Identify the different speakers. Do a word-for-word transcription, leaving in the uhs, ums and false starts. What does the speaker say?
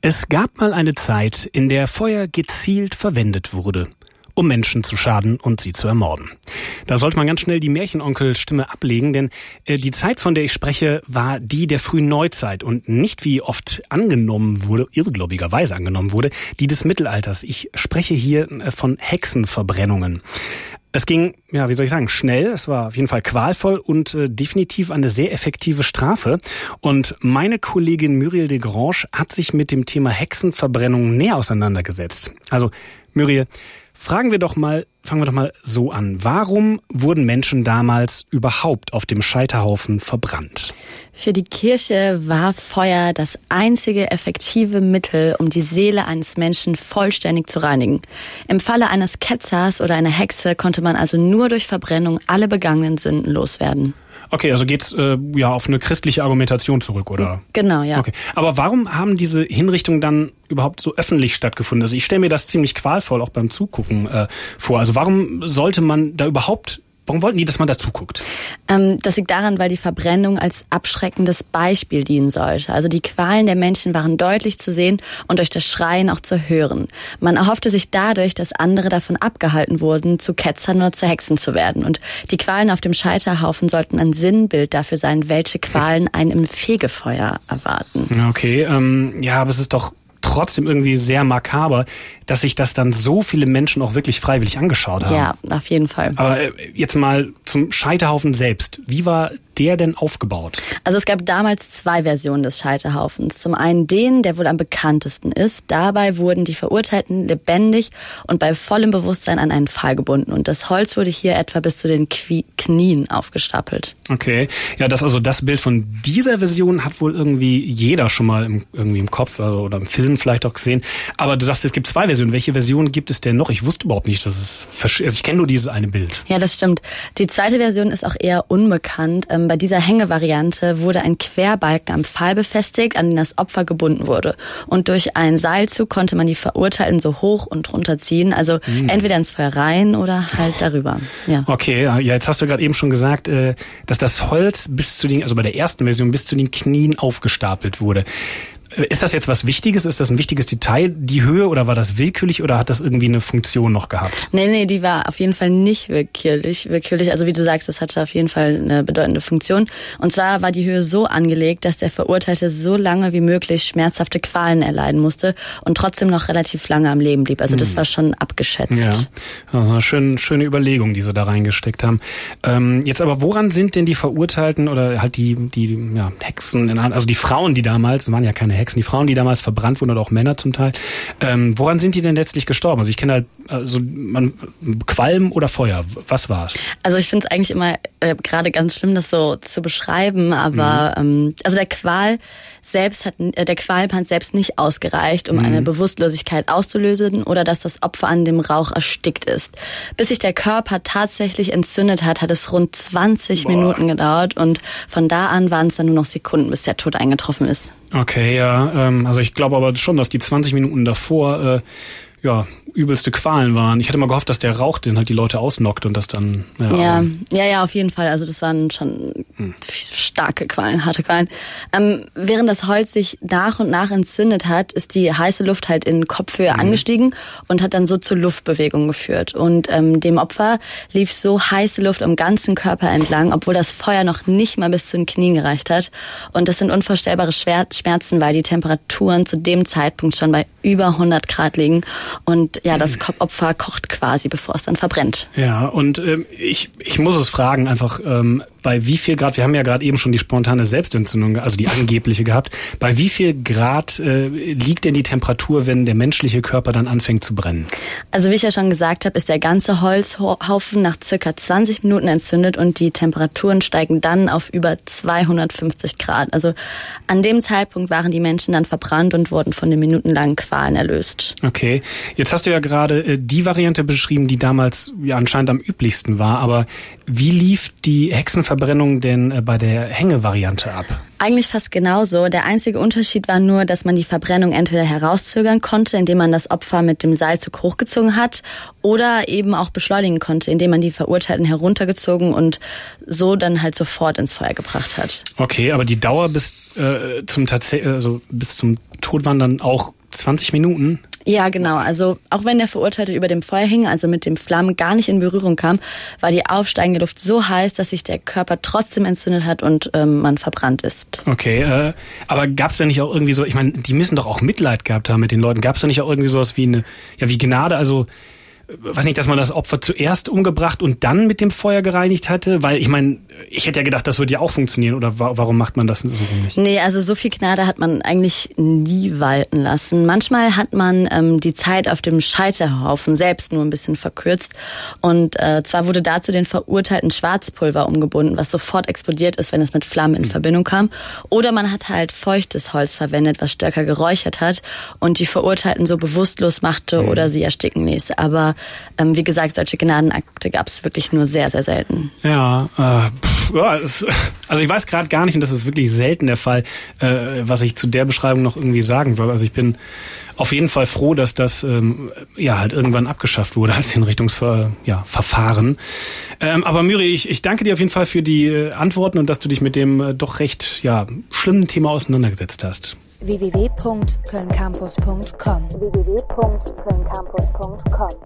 Speaker 1: Es gab mal eine Zeit, in der Feuer gezielt verwendet wurde, um Menschen zu schaden und sie zu ermorden. Da sollte man ganz schnell die Märchenonkel-Stimme ablegen, denn äh, die Zeit, von der ich spreche, war die der frühen Neuzeit und nicht, wie oft angenommen wurde, irrgläubigerweise angenommen wurde, die des Mittelalters. Ich spreche hier äh, von Hexenverbrennungen. Es ging, ja, wie soll ich sagen, schnell. Es war auf jeden Fall qualvoll und äh, definitiv eine sehr effektive Strafe. Und meine Kollegin Muriel de Grange hat sich mit dem Thema Hexenverbrennung näher auseinandergesetzt. Also, Muriel, fragen wir doch mal, fangen wir doch mal so an. Warum wurden Menschen damals überhaupt auf dem Scheiterhaufen verbrannt?
Speaker 2: Für die Kirche war Feuer das einzige effektive Mittel, um die Seele eines Menschen vollständig zu reinigen. Im Falle eines Ketzers oder einer Hexe konnte man also nur durch Verbrennung alle begangenen Sünden loswerden.
Speaker 1: Okay, also geht's äh, ja auf eine christliche Argumentation zurück, oder?
Speaker 2: Genau, ja.
Speaker 1: Okay. Aber warum haben diese Hinrichtungen dann überhaupt so öffentlich stattgefunden? Also ich stelle mir das ziemlich qualvoll auch beim Zugucken äh, vor. Also warum sollte man da überhaupt, warum wollten die, dass man da zuguckt?
Speaker 2: Ähm, das liegt daran, weil die Verbrennung als abschreckendes Beispiel dienen sollte. Also die Qualen der Menschen waren deutlich zu sehen und durch das Schreien auch zu hören. Man erhoffte sich dadurch, dass andere davon abgehalten wurden, zu Ketzern oder zu Hexen zu werden. Und die Qualen auf dem Scheiterhaufen sollten ein Sinnbild dafür sein, welche Qualen einen im Fegefeuer erwarten.
Speaker 1: Okay, ähm, ja, aber es ist doch trotzdem irgendwie sehr makaber, dass sich das dann so viele Menschen auch wirklich freiwillig angeschaut haben.
Speaker 2: Ja, auf jeden Fall.
Speaker 1: Aber jetzt mal zum Scheiterhaufen selbst. Wie war der denn aufgebaut?
Speaker 2: Also es gab damals zwei Versionen des Scheiterhaufens. Zum einen den, der wohl am bekanntesten ist. Dabei wurden die Verurteilten lebendig und bei vollem Bewusstsein an einen Pfahl gebunden. Und das Holz wurde hier etwa bis zu den Knien aufgestapelt.
Speaker 1: Okay. Ja, das also das Bild von dieser Version hat wohl irgendwie jeder schon mal im, irgendwie im Kopf oder im Film vielleicht auch gesehen. Aber du sagst, es gibt zwei Versionen. Welche Version gibt es denn noch? Ich wusste überhaupt nicht, dass es versch- also ich kenne nur dieses eine Bild.
Speaker 2: Ja, das stimmt. Die zweite Version ist auch eher unbekannt. Ähm, bei dieser Hängevariante wurde ein Querbalken am Pfahl befestigt, an den das Opfer gebunden wurde. Und durch einen Seilzug konnte man die Verurteilten so hoch und runter ziehen. Also mhm. entweder ins Feuer rein oder halt darüber. Ja.
Speaker 1: Okay, ja, jetzt hast du gerade eben schon gesagt, äh, dass das Holz bis zu den, also bei der ersten Version bis zu den Knien aufgestapelt wurde. Ist das jetzt was Wichtiges? Ist das ein wichtiges Detail, die Höhe, oder war das willkürlich oder hat das irgendwie eine Funktion noch gehabt?
Speaker 2: Nee, nee, die war auf jeden Fall nicht willkürlich. willkürlich. Also wie du sagst, das hatte auf jeden Fall eine bedeutende Funktion. Und zwar war die Höhe so angelegt, dass der Verurteilte so lange wie möglich schmerzhafte Qualen erleiden musste und trotzdem noch relativ lange am Leben blieb. Also das war schon abgeschätzt.
Speaker 1: Ja, also eine schöne, schöne Überlegung, die sie da reingesteckt haben. Ähm, jetzt aber, woran sind denn die Verurteilten oder halt die, die ja, Hexen, also die Frauen, die damals, es waren ja keine Hexen, Hexen, die Frauen, die damals verbrannt wurden, oder auch Männer zum Teil. Ähm, woran sind die denn letztlich gestorben? Also ich kenne halt also man, Qualm oder Feuer. Was war's?
Speaker 2: Also ich finde es eigentlich immer äh, gerade ganz schlimm, das so zu beschreiben, aber mhm. ähm, also der Qual selbst hat äh, der Qualm hat selbst nicht ausgereicht, um mhm. eine Bewusstlosigkeit auszulösen oder dass das Opfer an dem Rauch erstickt ist. Bis sich der Körper tatsächlich entzündet hat, hat es rund zwanzig Boah. Minuten gedauert und von da an waren es dann nur noch Sekunden, bis der Tod eingetroffen ist.
Speaker 1: Okay, ja, ähm, also ich glaube aber schon, dass die zwanzig Minuten davor äh, ja übelste Qualen waren. Ich hatte mal gehofft, dass der Rauch den halt die Leute ausnockt und das dann... Ja,
Speaker 2: ja, ja, ja, auf jeden Fall. Also das waren schon hm. starke Qualen, harte Qualen. Ähm, während das Holz sich nach und nach entzündet hat, ist die heiße Luft halt in Kopfhöhe mhm. angestiegen und hat dann so zur Luftbewegung geführt. Und ähm, dem Opfer lief so heiße Luft am ganzen Körper entlang, obwohl das Feuer noch nicht mal bis zu den Knien gereicht hat. Und das sind unvorstellbare Schmerzen, weil die Temperaturen zu dem Zeitpunkt schon bei über hundert Grad liegen. Und ja, das Opfer kocht quasi, bevor es dann verbrennt.
Speaker 1: Ja, und ähm, ich ich muss es fragen, einfach ähm, bei wie viel Grad, wir haben ja gerade eben schon die spontane Selbstentzündung, also die angebliche gehabt, bei wie viel Grad äh, liegt denn die Temperatur, wenn der menschliche Körper dann anfängt zu brennen?
Speaker 2: Also wie ich ja schon gesagt habe, ist der ganze Holzhaufen nach circa zwanzig Minuten entzündet und die Temperaturen steigen dann auf über zweihundertfünfzig Grad. Also an dem Zeitpunkt waren die Menschen dann verbrannt und wurden von den minutenlangen Qualen erlöst.
Speaker 1: Okay, jetzt hast du ja gerade äh, die Variante beschrieben, die damals ja anscheinend am üblichsten war, aber Wie lief die Hexenverbrennung denn bei der Hängevariante ab?
Speaker 2: Eigentlich fast genauso. Der einzige Unterschied war nur, dass man die Verbrennung entweder herauszögern konnte, indem man das Opfer mit dem Seilzug hochgezogen hat, oder eben auch beschleunigen konnte, indem man die Verurteilten heruntergezogen und so dann halt sofort ins Feuer gebracht hat.
Speaker 1: Okay, aber die Dauer bis äh, zum Tats- also bis zum Tod waren dann auch zwanzig Minuten?
Speaker 2: Ja, genau. Also auch wenn der Verurteilte über dem Feuer hing, also mit dem Flammen gar nicht in Berührung kam, war die aufsteigende Luft so heiß, dass sich der Körper trotzdem entzündet hat und ähm, man verbrannt ist.
Speaker 1: Okay, äh, aber gab es da nicht auch irgendwie so, ich meine, die müssen doch auch Mitleid gehabt haben mit den Leuten. Gab es da nicht auch irgendwie sowas wie eine, ja wie Gnade, also weiß nicht, dass man das Opfer zuerst umgebracht und dann mit dem Feuer gereinigt hatte? Weil ich meine, ich hätte ja gedacht, das würde ja auch funktionieren. Oder wa- warum macht man das so nicht?
Speaker 2: Nee, also so viel Gnade hat man eigentlich nie walten lassen. Manchmal hat man ähm, die Zeit auf dem Scheiterhaufen selbst nur ein bisschen verkürzt. Und äh, zwar wurde dazu den Verurteilten Schwarzpulver umgebunden, was sofort explodiert ist, wenn es mit Flammen in mhm. Verbindung kam. Oder man hat halt feuchtes Holz verwendet, was stärker geräuchert hat und die Verurteilten so bewusstlos machte mhm. oder sie ersticken ließ. Aber Ähm, wie gesagt, solche Gnadenakte gab es wirklich nur sehr, sehr selten.
Speaker 1: Ja, äh, pff, ja es, also ich weiß gerade gar nicht, und das ist wirklich selten der Fall, äh, was ich zu der Beschreibung noch irgendwie sagen soll. Also ich bin auf jeden Fall froh, dass das ähm, ja halt irgendwann abgeschafft wurde als Hinrichtungsverfahren. Ja, Verfahren. ähm, aber Miri, ich, ich danke dir auf jeden Fall für die äh, Antworten und dass du dich mit dem äh, doch recht ja schlimmen Thema auseinandergesetzt hast.
Speaker 3: w w w punkt köln campus punkt com w w w punkt köln campus punkt com